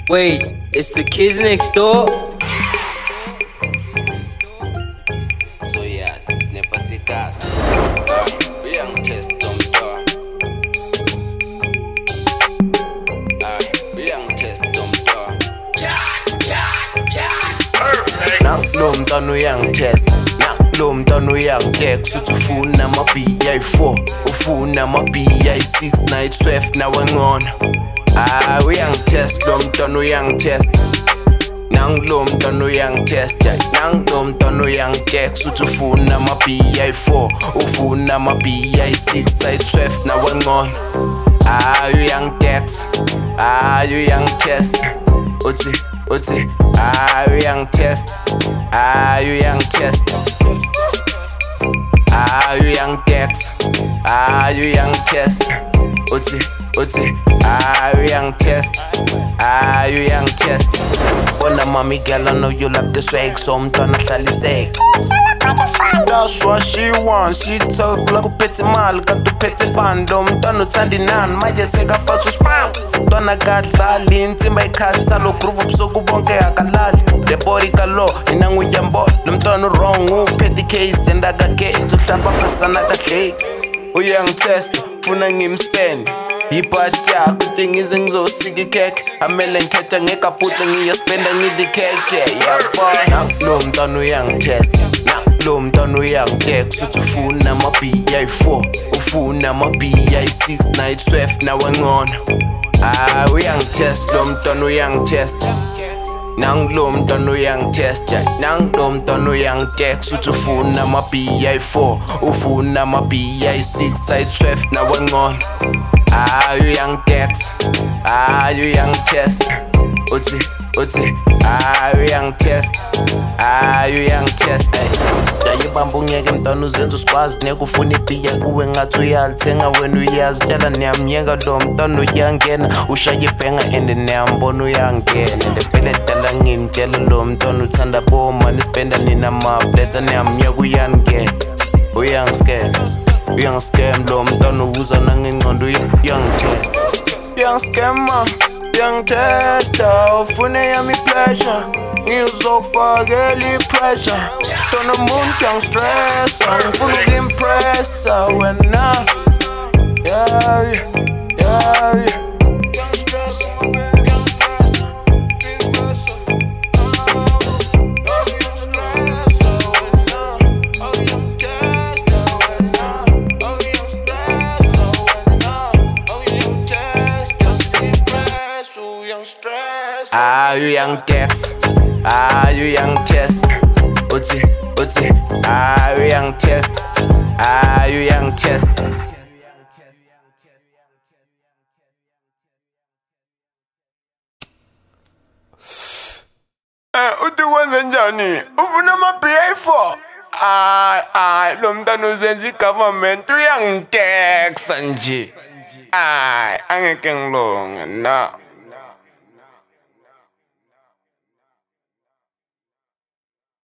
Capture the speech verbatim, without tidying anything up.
Wait, it's the kids next door? So yeah, never see gas. We young test them door. We young test them door. Nak lo mntwana uyangitest, nak lo mntwana uyangitekst uthi ufuna ama-B I four, ufuna ama-B I six nayi twelve nawe ngcono. Ah, uyangitest lo mntwana uyangitest, nang lo mntwana uyangitest, nang lo mntwana uyangitekst uthi ufuna ama-B I four, ufuna ama-B I six nayi twelve nawe ngcono. Ah, uyangitext, ah uyangitest, uthi uthi ah uyangitest, ah uyangitest, ah uyangitext, ah uyangitest, uthi uthi ah uyangitest, ah uyangitest. Bona mommy girl, I know you love the swag, so mntwana hlaliseke. That's what she wants, she talk like uphethe imali kanti uphethe bando. Mntwana uthanda inani manje sekafasa usmile. Mntwana kadlali insimba ikhatha lo groove ubusuku bonke akalali. The body kalo mina nguyambo lo mntwana wrong uphethe case and akakhetha uhlamba ngasana kahle. Uyangitest funa ngimspend ibhati yakho utingize ngizosika ikhekhe amele ngikhetha ngekaputla ngiyaspenda ngidla ikhekhe yabona. Lo mntwana uyangitest, lo mntwana uyangitext uthi ufuna ama-B I four, ufuna ama-B I six nayi twelve nawe ngcono. Ah uyangitest lo mntwana uyangitest, nang lo mntwana uyangitest, nang lo mntwana uyangitext uthi ufuna ama-B I four, ufuna ama-B I six nayi twelve nawe ngcono. Ah uyangitext, ah uyangitest, uthi uthi ah uyangitest, ah uyangitest. Yayibamba ungeke mntwana uzenza usikwazi nekufuna ibhiya kuwe ngathi uyalithenga wena uyazi. Tshela niyamyeka lo mntwana uyangena ushaya ibhenga and niyambona uyangena. Lempela edala ngimtshela lo mntwana uthanda bomani spenda nina mablesa niyamyeka uyangena. Uyangiscam, uyangiscam lo mntwana ubuza nangengcondo uyangitest. Uyangiscama, uyangitesta ufune yami pleasure, ngizokufakela i-pressure. Mntwana umuntu uyangistressa, ngifuna ukimpressa wena. Yeah, yeah, yeah. Ah uyangitext, ah uyangitest, uthi uthi ah uyangitest, ah uyangitest. Eh uthi kwenze njani? Ufuna ama-B I four? Ah ah lo mntwana uzenza i-government uyangitext nje. Ay angeke ngilunge na.